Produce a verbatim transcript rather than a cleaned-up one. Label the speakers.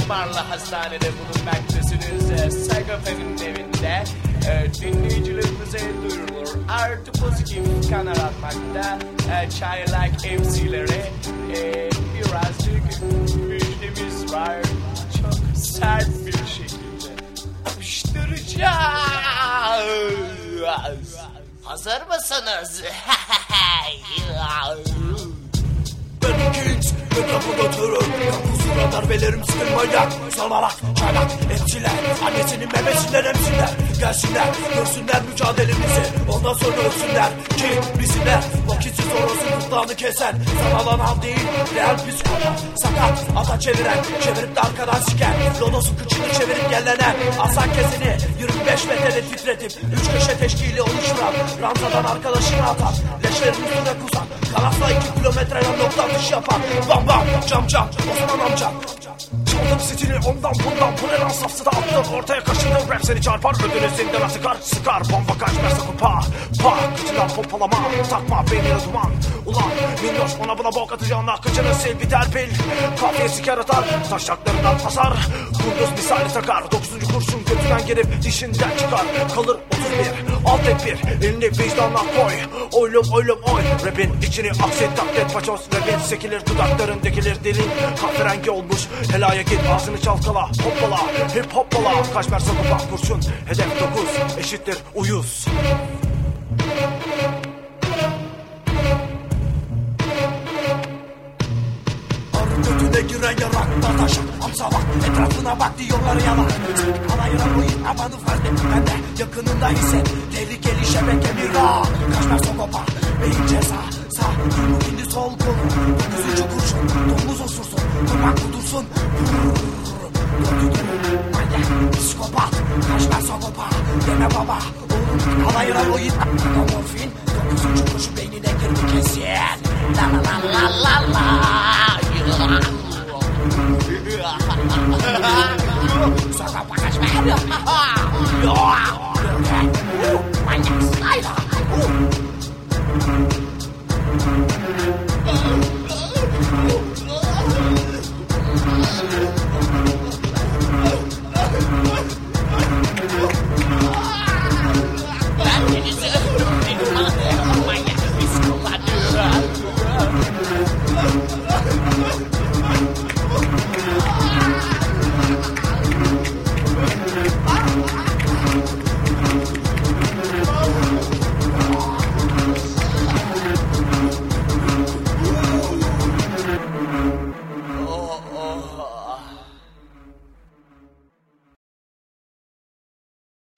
Speaker 1: itibarlı hastanede bulunmaktasınız. Sagopa'nın evinde e, dinleyicilerimize duyurulur. Artı pozitif kan aratmakta. E, Çaylak M C'lere e, birazcık müjdemiz var. Çok sert bir şekilde yapıştıracağız.
Speaker 2: Hazır mısınız?
Speaker 3: Ben Kings, metropolatörüm. Kapusuna darbelerim sıkın manyak. Salmalak, çaylak, emciler. Annesinin memesinden emsinler. Gelsinler, görsünler mücadelemizi. Ondan sonra ölsünler. Kim, bizimler. Vakitsiz orası gırtlağını kesen. Sanalan av değil, real psikopat. Sakat, ata çeviren. Çevirip de arkadan siken. Lodosu kıçını çevirip yerlenen. Asan kesini yirmi beş metrede titretip. Üç köşe teşkili oluşturan. Ranzadan arkadaşını atan. Leşlerin üstüne kusan. Kanatla iki kilometreden nokta atış yapan. Bam bam, cam cam, Osman amca. Çaldım sitini ondan bundan. Bu ne lan safsıda attın ortaya kaşındım. Rap seni çarpar ödünü zindana sıkar. Sıkar bomba kaçmazsa kupa. Pa, kıçından pompalama. Takma beynine duman. Ulan minnoş ona buna bok atacağına. Kıçını sil biter pil. Kafaya siker atar. Taşaklarından tasar. Kunduz misali takar. Dokuzuncu kurşun götünden girip dişinden çıkar. Kalır otuz bir. Al tek bir. Elini vicdanla koy. Oylum oylum oy. Rapin içini akset taklet paçoz. Rapin sekilir dudakların dikilir dilin. Kahverengi olmuş. Helaya git ağzını çalkala. Hoppala hip hoppala. Kaç mersa kupak kurşun. Hedef dokuz eşittir uyuz. Götüne giren yaraklar taşak. Hamza bak etrafına bak diyorlar yalan. Alayına koyun amanı verdim. Ben de yakınında hisset. Tehlikeli şebeke mira. Kaçmer sokopa. Beyin ceza. Sağ yirmi indi sol kol. Dokuzuncu kurşun. Domuz osursun. Durmak kudursun. Manyak psikopat. Kaçmer sokopa. Deme baba. Oğlum alayına koyun. Morfin. Dokuzuncu kurşun beynine girdi kesin. La la la la la la. Sokak kaçma. Manyak slayla.
Speaker 2: Ben denizi